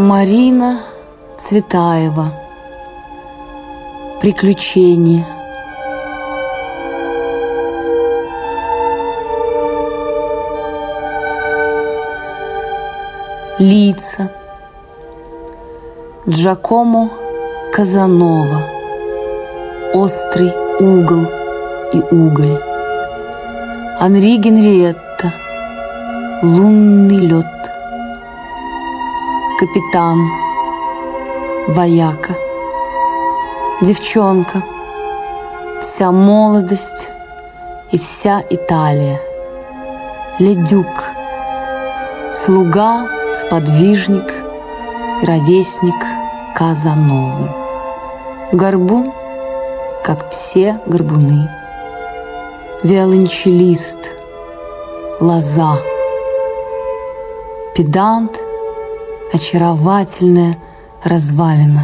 Марина Цветаева. Приключения. Лица. Джакомо Казанова. Острый угол и уголь. Анри Генриетта. Лунный лед. Капитан. Вояка. Девчонка. Вся молодость и вся Италия. Ледюк. Слуга, сподвижник и ровесник Казановы. Горбун, как все горбуны. Виолончелист. Лоза. Педант. Очаровательная развалина.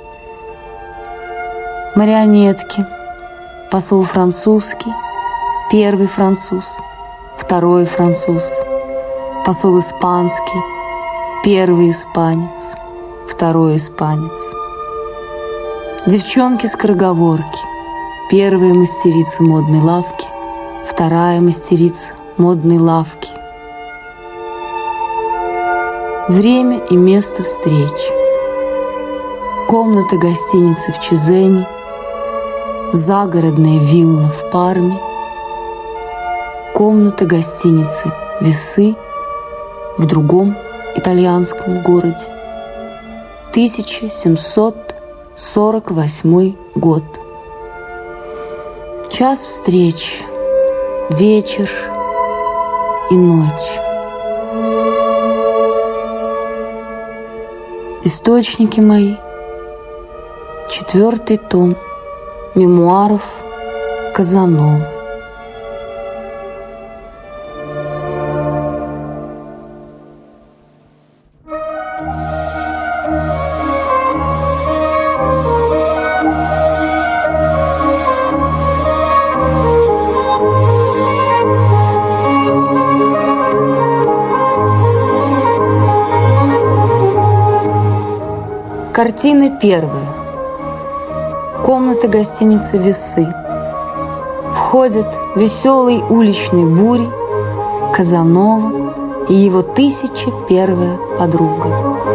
Марионетки. Посол французский. Первый француз. Второй француз. Посол испанский. Первый испанец. Второй испанец. Девчонки-скороговорки. Первая мастерица модной лавки. Вторая мастерица модной лавки. Время и место встречи. Комната гостиницы в Чезене. Загородная вилла в Парме. Комната гостиницы Весы в другом итальянском городе. 1748 год. Час встречи. Вечер и ночь. Источники мои. 4-й том мемуаров Казановы. Картина первая. Комната гостиницы Весы. Входят веселый уличный бури Казанова и его 1001-я подруга.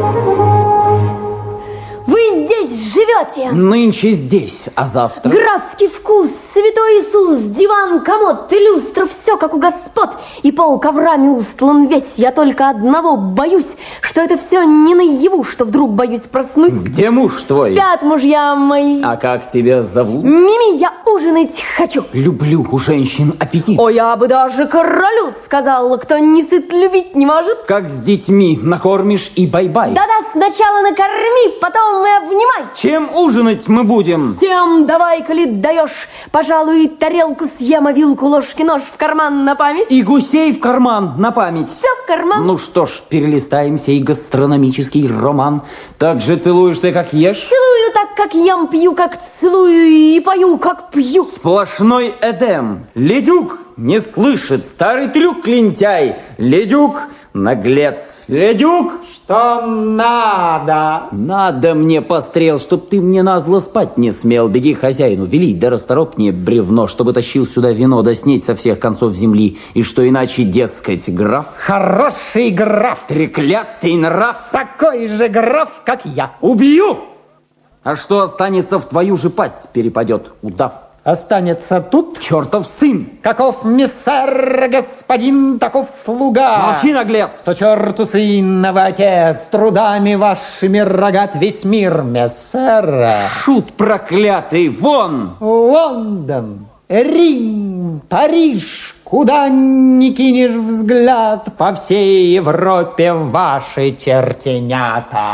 Вы здесь живете? Нынче здесь, а завтра? Графский вкус, святой Иисус, диван, комод, люстра, все как у господ. И пол коврами устлан весь. Я только одного боюсь, что это все не наяву, что вдруг, боюсь, проснусь. Где муж твой? Спят мужья мои. А как тебя зовут? Мими, я ужинать хочу. Люблю у женщин аппетит. О, я бы даже королю сказала, кто не сыт, любить не может. Как с детьми накормишь и бай-бай. Да-да, сначала накорми, потом и обнимай. Чем ужинать мы будем? Всем давай, коли даешь, пожалуй, тарелку съем, а вилку, ложки, нож в карман на память. И гусей в карман на память. Все в карман. Ну что ж, перелистаемся и гастрономический роман. Так же целуешь ты, как ешь? Целую так, как ем, пью, как целую, и пою, как пью. Сплошной эдем. Ледюк не слышит, старый трюк лентяй. Ледюк наглец. Ледюк, что надо? Надо мне, пострел, чтоб ты мне назло спать не смел. Беги хозяину, вели, да расторопнее бревно, чтобы тащил сюда вино, да снеть со всех концов земли. И что иначе, дескать, граф? Хороший граф. Треклятый нрав. Такой же граф, как я. Убью! А что останется, в твою же пасть перепадет удав. Останется тут Чертов сын! каков миссер господин, таков слуга. Молчи, наглец! То черту сынного отец, трудами вашими рогат весь мир, мессера. Шут проклятый, вон! Лондон, Рим, Париж, куда ни кинешь взгляд, по всей Европе ваши чертенята.